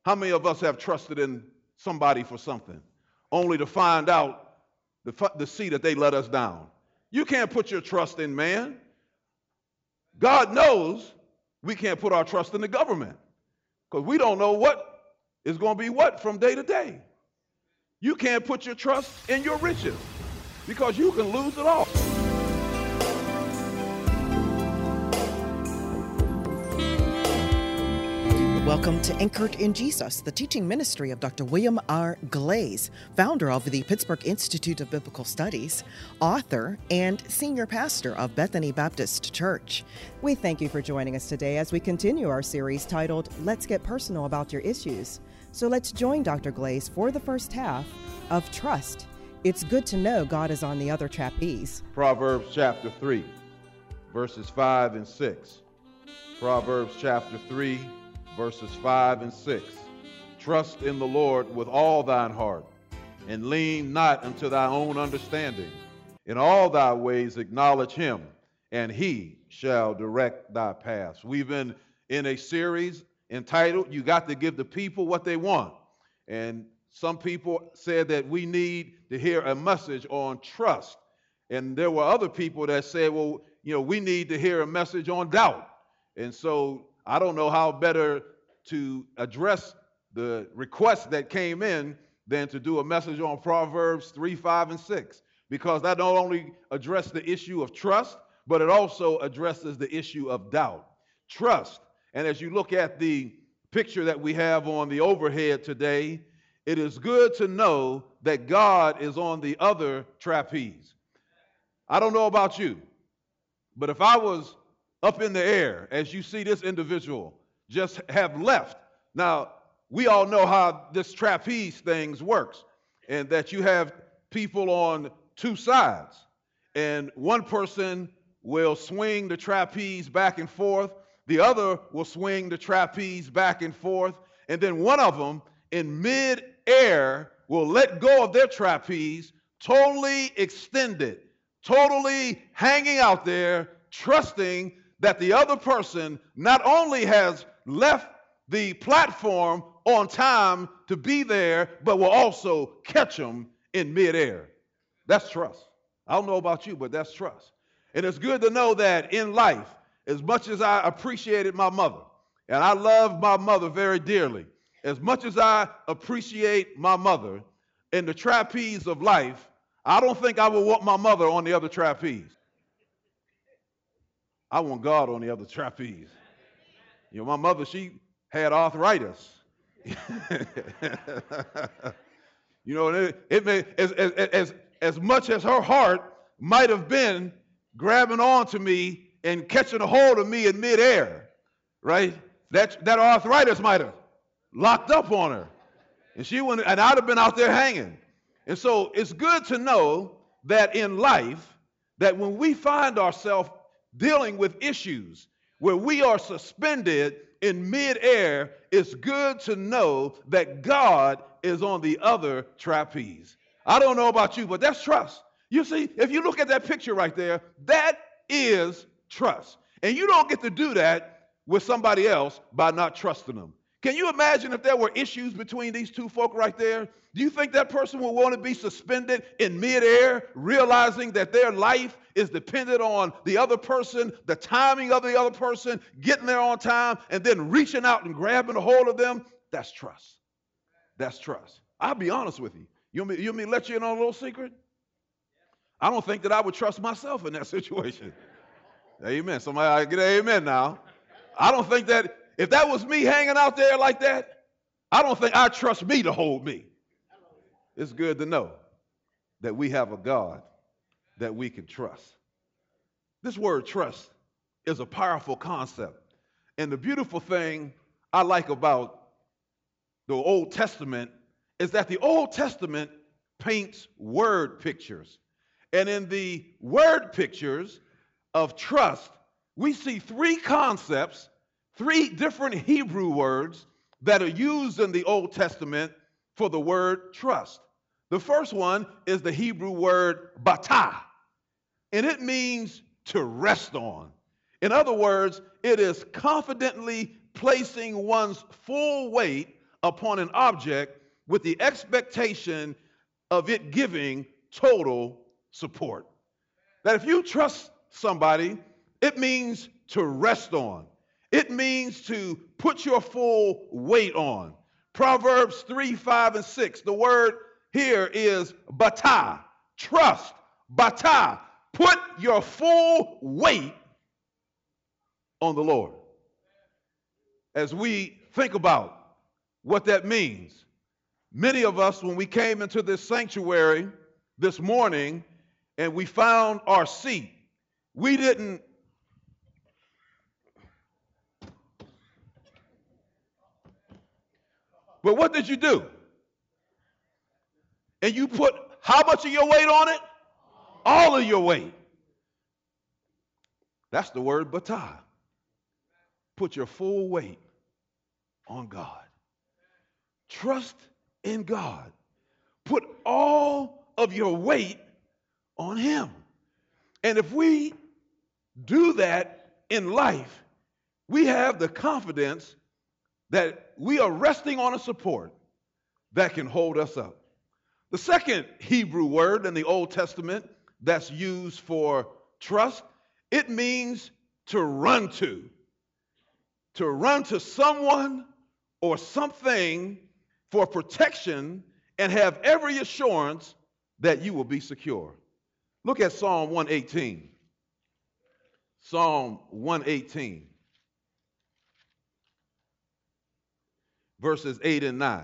How many of us have trusted in somebody for something, only to find out to see that they let us down? You can't put your trust in man. God knows we can't put our trust in the government because we don't know what is going to be what from day to day. You can't put your trust in your riches because you can lose it all. Welcome to Anchored in Jesus, the teaching ministry of Dr. William R. Glaze, founder of the Pittsburgh Institute of Biblical Studies, author, and senior pastor of Bethany Baptist Church. We thank you for joining us today as we continue our series titled, Let's Get Personal About Your Issues. So let's join Dr. Glaze for the first half of Trust. It's good to know God is on the other trapeze. Proverbs chapter 3, verses 5 and 6. Proverbs chapter 3, verses 5 and 6. Trust in the Lord with all thine heart, and lean not unto thy own understanding. In all thy ways acknowledge him, and he shall direct thy paths. We've been in a series entitled, You Got to Give the People What They Want. And some people said that we need to hear a message on trust. And there were other people that said, well, we need to hear a message on doubt. And so I don't know how better to address the request that came in than to do a message on Proverbs 3, 5, and 6, because that not only addresses the issue of trust, but it also addresses the issue of doubt. Trust. And as you look at the picture that we have on the overhead today, it is good to know that God is on the other trapeze. I don't know about you, but if I was up in the air, as you see this individual just have left. Now, we all know how this trapeze thing works, and that you have people on two sides, and one person will swing the trapeze back and forth, the other will swing the trapeze back and forth, and then one of them in mid-air will let go of their trapeze, totally extended, totally hanging out there, trusting that the other person not only has left the platform on time to be there, but will also catch them in midair. That's trust. I don't know about you, but that's trust. And it's good to know that in life, as much as I appreciated my mother, and I love my mother very dearly, as much as I appreciate my mother in the trapeze of life, I don't think I would want my mother on the other trapeze. I want God on the other trapeze. My mother, she had arthritis. It may, as much as her heart might have been grabbing onto me and catching a hold of me in midair, right? That arthritis might have locked up on her, and I'd have been out there hanging. And so it's good to know that in life, that when we find ourselves dealing with issues where we are suspended in midair, it's good to know that God is on the other trapeze. I don't know about you, but that's trust. You see, if you look at that picture right there, that is trust. And you don't get to do that with somebody else by not trusting them. Can you imagine if there were issues between these two folk right there? Do you think that person would want to be suspended in midair, realizing that their life is dependent on the other person, the timing of the other person, getting there on time, and then reaching out and grabbing a hold of them? That's trust. That's trust. I'll be honest with you. You want me to let you in on a little secret? I don't think that I would trust myself in that situation. Amen. Somebody get an amen now. I don't think that if that was me hanging out there like that, I don't think I'd trust me to hold me. It's good to know that we have a God that we can trust. This word trust is a powerful concept. And the beautiful thing I like about the Old Testament is that the Old Testament paints word pictures. And in the word pictures of trust, we see three concepts, three different Hebrew words that are used in the Old Testament for the word trust. The first one is the Hebrew word batah, and it means to rest on. In other words, it is confidently placing one's full weight upon an object with the expectation of it giving total support. That if you trust somebody, it means to rest on. It means to put your full weight on. Proverbs 3, 5, and 6. The word here is batah, trust, batah. Put your full weight on the Lord. As we think about what that means, many of us, when we came into this sanctuary this morning and we found our seat, we didn't but what did you do? And you put how much of your weight on it? All of your weight. That's the word batah. Put your full weight on God. Trust in God. Put all of your weight on Him. And if we do that in life, we have the confidence that we are resting on a support that can hold us up. The second Hebrew word in the Old Testament that's used for trust, it means to run to. To run to someone or something for protection and have every assurance that you will be secure. Look at Psalm 118. Psalm 118. Verses 8 and 9.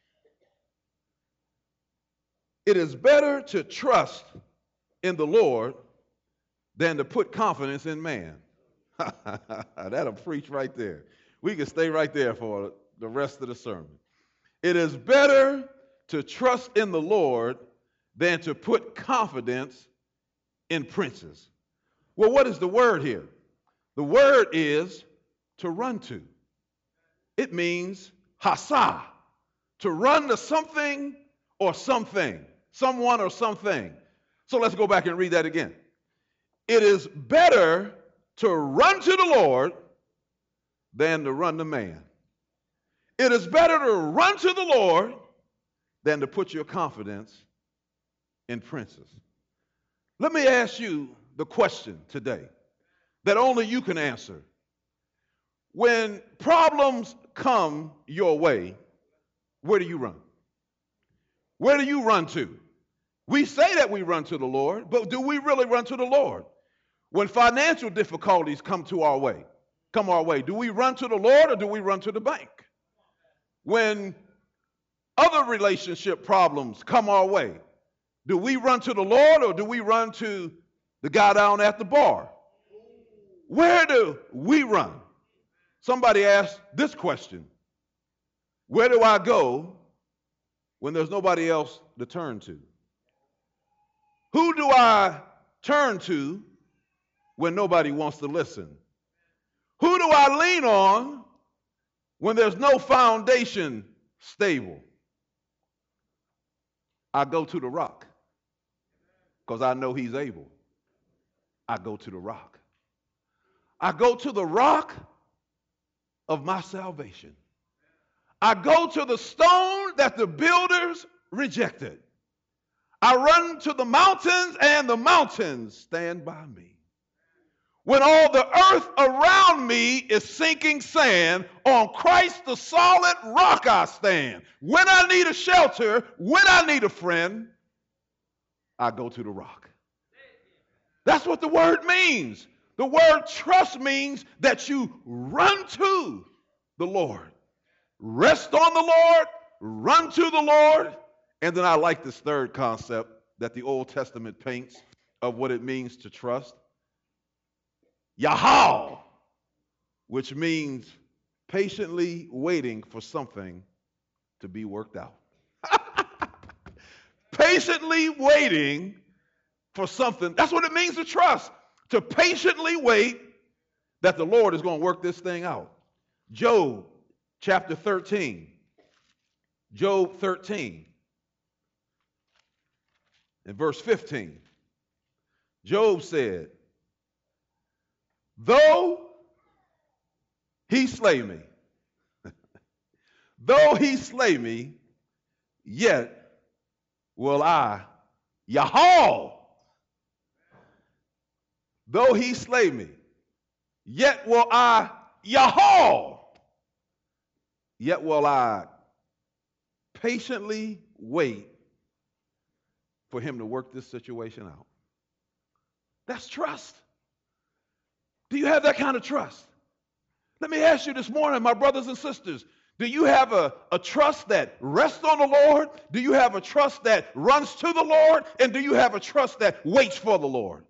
It is better to trust in the Lord than to put confidence in man. That'll preach right there. We can stay right there for the rest of the sermon. It is better to trust in the Lord than to put confidence in princes. Well, what is the word here? The word is to run to. It means hasa, to run to something or something, someone or something. So let's go back and read that again. It is better to run to the Lord than to run to man. It is better to run to the Lord than to put your confidence in princes. Let me ask you the question today that only you can answer. When problems come your way, where do you run? Where do you run to? We say that we run to the Lord, but do we really run to the Lord? When financial difficulties come our way, do we run to the Lord or do we run to the bank? When other relationship problems come our way, do we run to the Lord or do we run to the guy down at the bar? Where do we run? Somebody asked this question: where do I go when there's nobody else to turn to? Who do I turn to when nobody wants to listen? Who do I lean on when there's no foundation stable? I go to the rock because I know He's able. I go to the rock. I go to the rock of my salvation. I go to the stone that the builders rejected. I run to the mountains and the mountains stand by me. When all the earth around me is sinking sand, on Christ the solid rock I stand. When I need a shelter, when I need a friend, I go to the rock. That's what the word means. The word trust means that you run to the Lord. Rest on the Lord, run to the Lord. And then I like this third concept that the Old Testament paints of what it means to trust. Yahal, which means patiently waiting for something to be worked out. Patiently waiting for something. That's what it means to trust. To patiently wait that the Lord is going to work this thing out. Job chapter 13. Job 13. In verse 15. Job said, though he slay me, Though he slay me, yet will I, Yahal. Though he slay me, yet will I, Yahal. Yet will I patiently wait for him to work this situation out. That's trust. Do you have that kind of trust? Let me ask you this morning, my brothers and sisters, do you have a trust that rests on the Lord? Do you have a trust that runs to the Lord? And do you have a trust that waits for the Lord?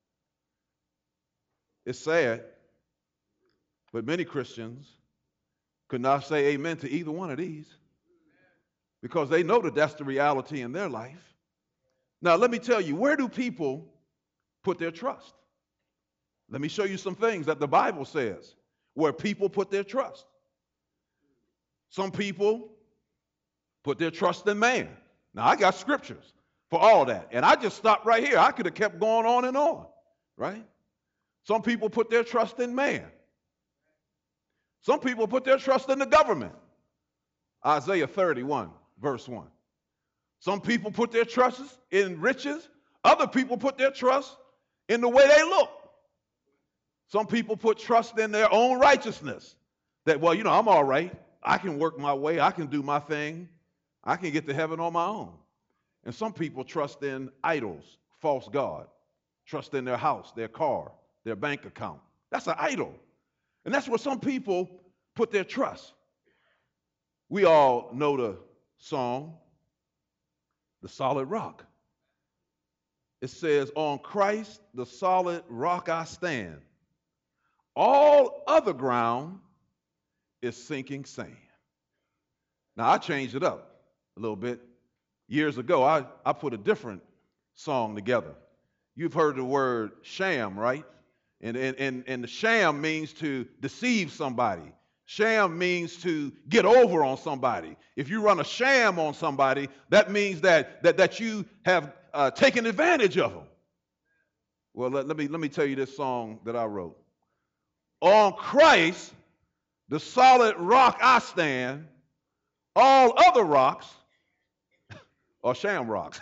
It's sad, but many Christians could not say amen to either one of these because they know that that's the reality in their life. Now, let me tell you, where do people put their trust? Let me show you some things that the Bible says where people put their trust. Some people put their trust in man. Now, I got scriptures for all that, and I just stopped right here. I could have kept going on and on, right? Some people put their trust in man. Some people put their trust in the government. Isaiah 31, verse 1. Some people put their trust in riches. Other people put their trust in the way they look. Some people put trust in their own righteousness. That, well, I'm all right. I can work my way. I can do my thing. I can get to heaven on my own. And some people trust in idols, false God. Trust in their house, their car, their bank account. That's an idol. And that's where some people put their trust. We all know the song, The Solid Rock. It says, on Christ, the solid rock I stand. All other ground is sinking sand. Now, I changed it up a little bit. Years ago, I put a different song together. You've heard the word sham, right? And the sham means to deceive somebody. Sham means to get over on somebody. If you run a sham on somebody, that means that you have taken advantage of them. Well, let me tell you this song that I wrote. On Christ, the solid rock I stand. All other rocks are sham rocks.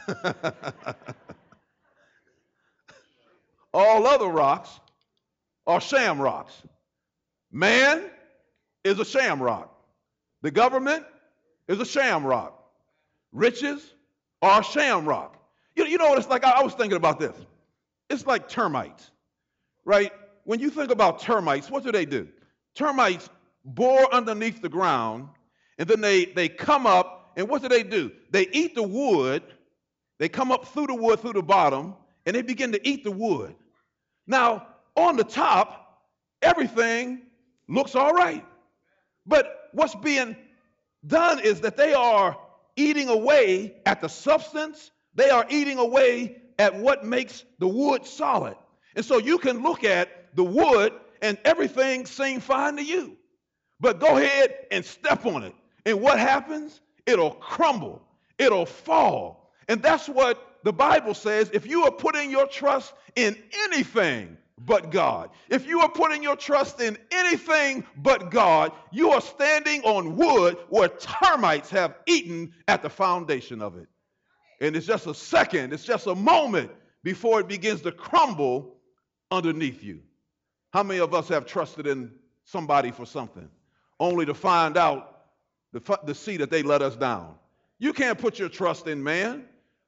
All other rocks are sham rocks. Man is a sham rock. The government is a sham rock. Riches are a sham rock. You know what it's like? I was thinking about this. It's like termites, right? When you think about termites, what do? Termites bore underneath the ground, and then they come up, and what do? They eat the wood. They come up through the wood, through the bottom, and they begin to eat the wood. Now, on the top, everything looks all right. But what's being done is that they are eating away at the substance. They are eating away at what makes the wood solid. And so you can look at the wood and everything seems fine to you. But go ahead and step on it. And what happens? It'll crumble. It'll fall. And that's what the Bible says. If you are putting your trust in anything but God, if you are putting your trust in anything but God, you are standing on wood where termites have eaten at the foundation of it. And it's just a second, it's just a moment before it begins to crumble underneath you. How many of us have trusted in somebody for something, only to find out, to see that they let us down? You can't put your trust in man.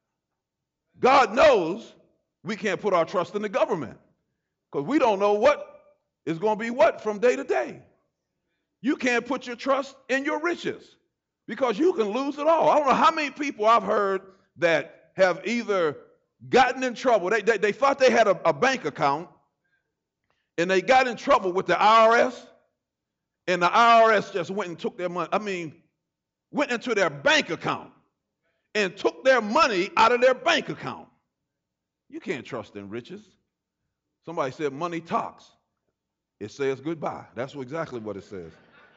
God knows we can't put our trust in the government because we don't know what is going to be what from day to day. You can't put your trust in your riches because you can lose it all. I don't know how many people I've heard that have either gotten in trouble. They thought they had a bank account, and they got in trouble with the IRS, and the IRS just went and took their money. Went into their bank account and took their money out of their bank account. You can't trust in riches. Somebody said money talks. It says goodbye. That's exactly what it says.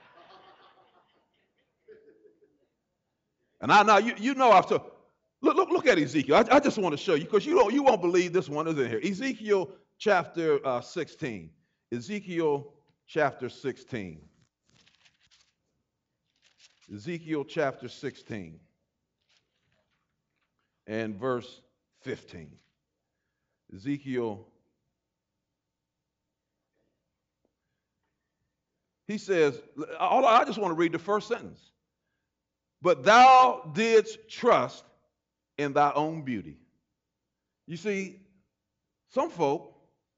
And I know you know I've told. Look at Ezekiel. I just want to show you because you won't believe this one is in here. Ezekiel chapter 16. Ezekiel chapter 16. Ezekiel chapter 16 and verse 15. Ezekiel, he says, I just want to read the first sentence. But thou didst trust in thy own beauty. You see, some folk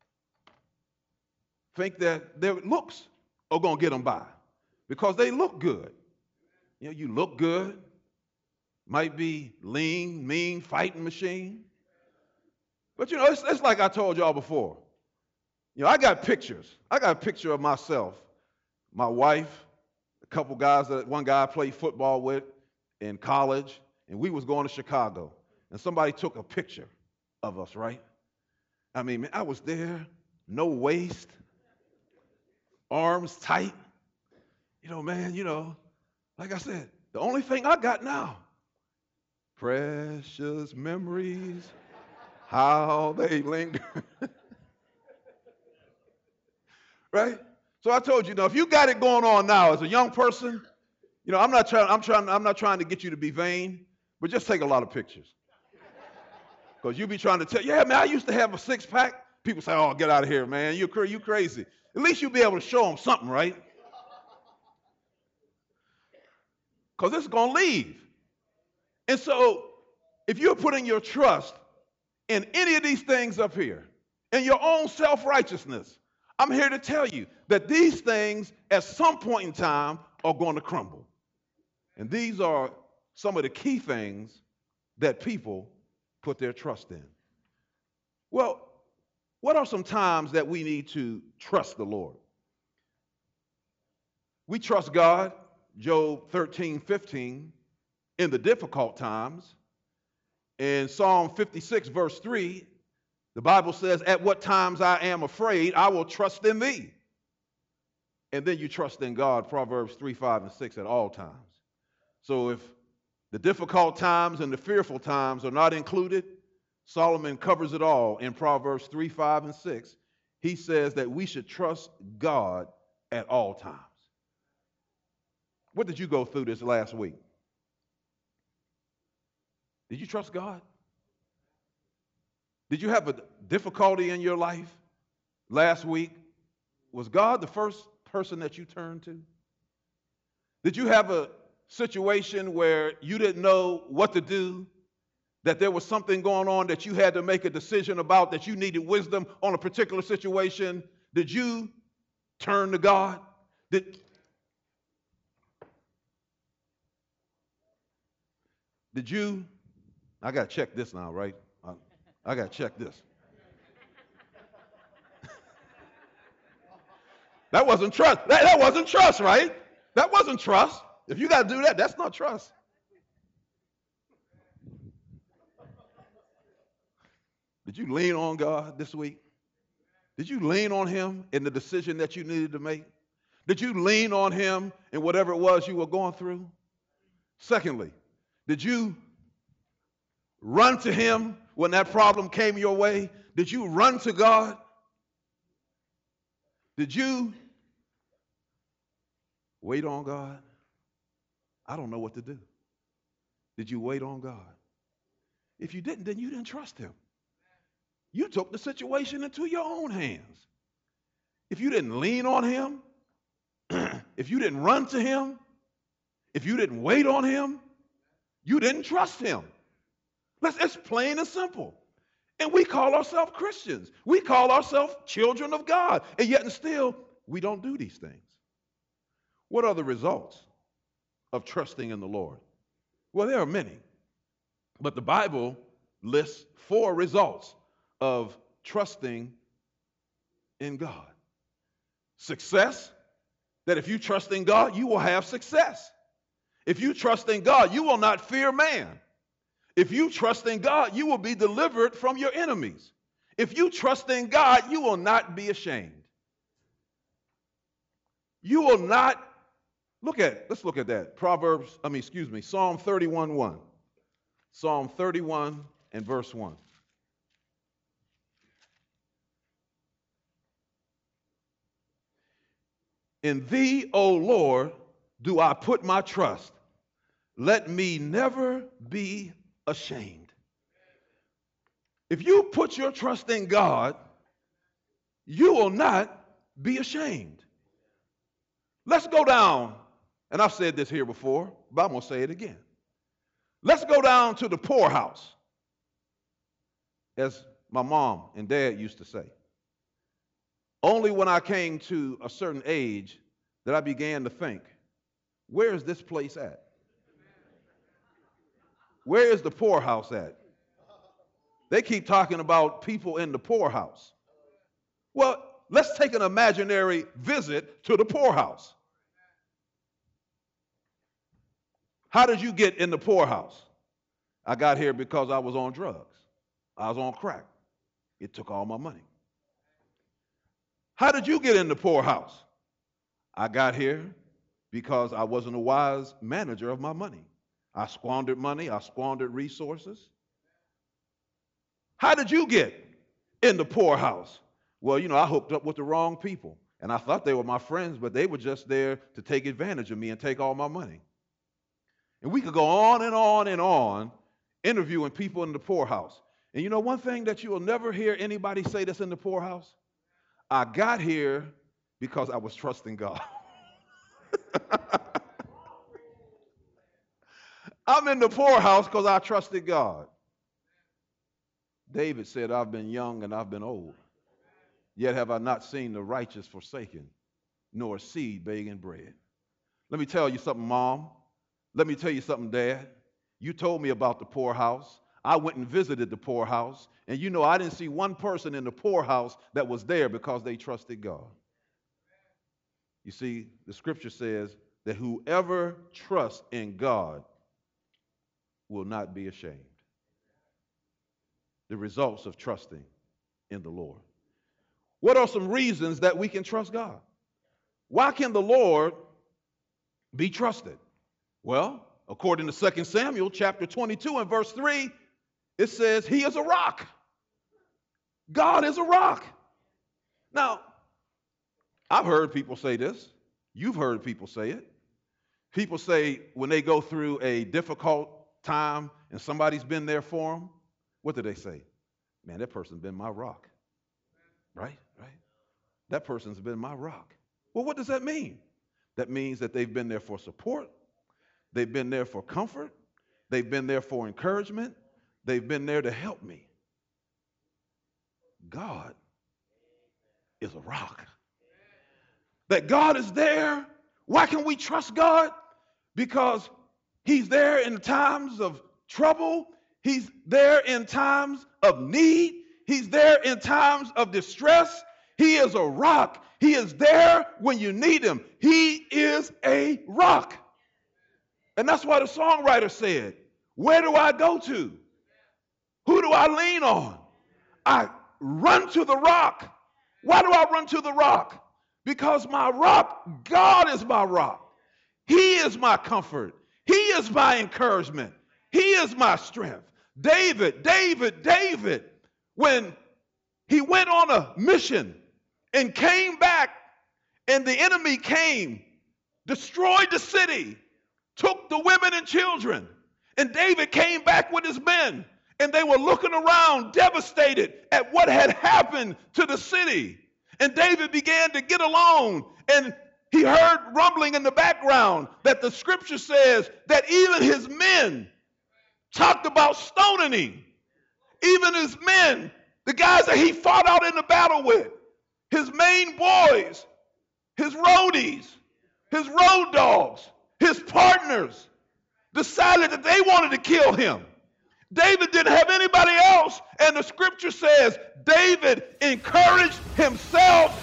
think that their looks are going to get them by because they look good. You know, you look good, might be lean, mean, fighting machine. But, you know, it's like I told y'all before. You know, I got pictures. I got a picture of myself, my wife, a couple guys, one guy I played football with in college, and we was going to Chicago. And somebody took a picture of us, right? I mean, man, I was there, no waist, arms tight. You know, man, like I said, the only thing I got now, precious memories, how they linger. Right? So I told you, if you got it going on now as a young person, I'm not trying to get you to be vain, but just take a lot of pictures. Because you be trying to tell, yeah, man, I used to have a six-pack. People say, oh, get out of here, man. You crazy. At least you'll be able to show them something, right? Because it's going to leave. And so if you're putting your trust in any of these things up here, in your own self-righteousness, I'm here to tell you that these things at some point in time are going to crumble. And these are some of the key things that people put their trust in. Well, what are some times that we need to trust the Lord? We trust God, Job 13:15, in the difficult times. In Psalm 56, verse 3, the Bible says, at what times I am afraid, I will trust in thee. And then you trust in God, Proverbs 3, 5, and 6 at all times. So if the difficult times and the fearful times are not included, Solomon covers it all in Proverbs 3, 5, and 6. He says that we should trust God at all times. What did you go through this last week? Did you trust God? Did you have a difficulty in your life last week? Was God the first person that you turned to? Did you have a situation where you didn't know what to do, that there was something going on that you had to make a decision about, that you needed wisdom on a particular situation? Did you turn to God? Did you, I got to check this now, right? I got to check this. That wasn't trust. That wasn't trust, right? That wasn't trust. If you got to do that, that's not trust. Did you lean on God this week? Did you lean on him in the decision that you needed to make? Did you lean on him in whatever it was you were going through? Secondly, did you run to him when that problem came your way? Did you run to God? Did you wait on God? I don't know what to do. Did you wait on God? If you didn't, then you didn't trust him. You took the situation into your own hands. If you didn't lean on him, if you didn't run to him, if you didn't wait on him, you didn't trust him. It's plain and simple. And we call ourselves Christians. We call ourselves children of God. And yet and still, we don't do these things. What are the results of trusting in the Lord? Well, there are many. But the Bible lists 4 results of trusting in God. Success, that if you trust in God, you will have success. If you trust in God, you will not fear man. If you trust in God, you will be delivered from your enemies. If you trust in God, you will not be ashamed. You will not, let's look at that. Psalm 31:1. Psalm 31 and verse 1. In thee, O Lord, do I put my trust. let me never be ashamed. If you put your trust in God, you will not be ashamed. Let's go down, and I've said this here before, but I'm going to say it again. Let's go down to the poorhouse, as my mom and dad used to say. Only when I came to a certain age that I began to think, where is this place at? Where is the poorhouse at? They keep talking about people in the poorhouse. Well, let's take an imaginary visit to the poorhouse. How did you get in the poorhouse? I got here because I was on drugs. I was on crack. It took all my money. How did you get in the poorhouse? I got here because I wasn't a wise manager of my money. I squandered money. I squandered resources. How did you get in the poorhouse? Well, I hooked up with the wrong people, and I thought they were my friends, but they were just there to take advantage of me and take all my money. And we could go on and on and on interviewing people in the poorhouse. And one thing that you will never hear anybody say that's in the poorhouse? I got here because I was trusting God. I'm in the poorhouse because I trusted God. David said, I've been young and I've been old, yet have I not seen the righteous forsaken, nor seed begging bread. Let me tell you something, Mom. Let me tell you something, Dad. You told me about the poorhouse. I went and visited the poorhouse, and I didn't see one person in the poorhouse that was there because they trusted God. You see, the scripture says that whoever trusts in God will not be ashamed. The results of trusting in the Lord. What are some reasons that we can trust God? Why can the Lord be trusted? Well, according to 2 Samuel chapter 22 and verse 3, it says he is a rock. God is a rock. Now, I've heard people say this. You've heard people say it. People say when they go through a difficult time and somebody's been there for them, what do they say? Man, that person's been my rock. Right? That person's been my rock. Well, what does that mean? That means that they've been there for support. They've been there for comfort. They've been there for encouragement. They've been there to help me. God is a rock. That God is there. Why can we trust God? Because he's there in times of trouble. He's there in times of need. He's there in times of distress. He is a rock. He is there when you need him. He is a rock. And that's why the songwriter said, where do I go to? Who do I lean on? I run to the rock. Why do I run to the rock? Because my rock, God is my rock. He is my comfort. He is my encouragement. He is my strength. David, when he went on a mission and came back and the enemy came, destroyed the city, took the women and children, and David came back with his men, and they were looking around devastated at what had happened to the city. And David began to get along, and he heard rumbling in the background that the scripture says that even his men talked about stoning him. Even his men, the guys that he fought out in the battle with, his main boys, his roadies, his road dogs, his partners, decided that they wanted to kill him. David didn't have anybody else, and the scripture says David encouraged himself.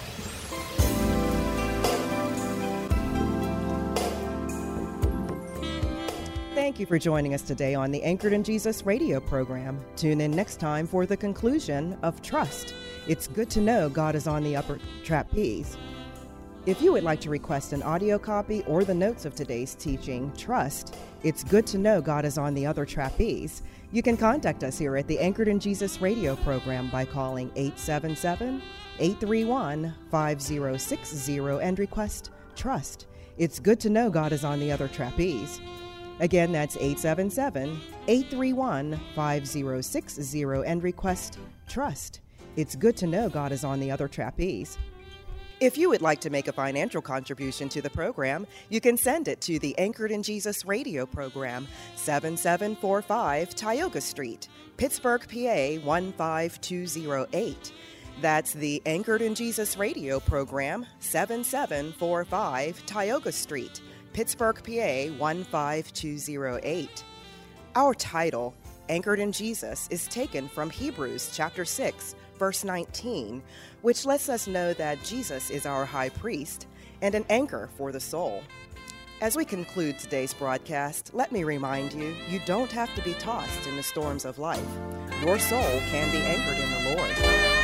Thank you for joining us today on the Anchored in Jesus radio program. Tune in next time for the conclusion of Trust. It's good to know God is on the upper trapeze. If you would like to request an audio copy or the notes of today's teaching, Trust, it's good to know God is on the other trapeze, you can contact us here at the Anchored in Jesus radio program by calling 877-831-5060 and request Trust. It's good to know God is on the other trapeze. Again, that's 877-831-5060 and request Trust. It's good to know God is on the other trapeze. If you would like to make a financial contribution to the program, you can send it to the Anchored in Jesus radio program, 7745 Tioga Street, Pittsburgh, PA 15208. That's the Anchored in Jesus radio program, 7745 Tioga Street, Pittsburgh, PA 15208. Our title, Anchored in Jesus, is taken from Hebrews chapter 6, verse 19, which lets us know that Jesus is our high priest and an anchor for the soul. As we conclude today's broadcast, let me remind you, you don't have to be tossed in the storms of life. Your soul can be anchored in the Lord.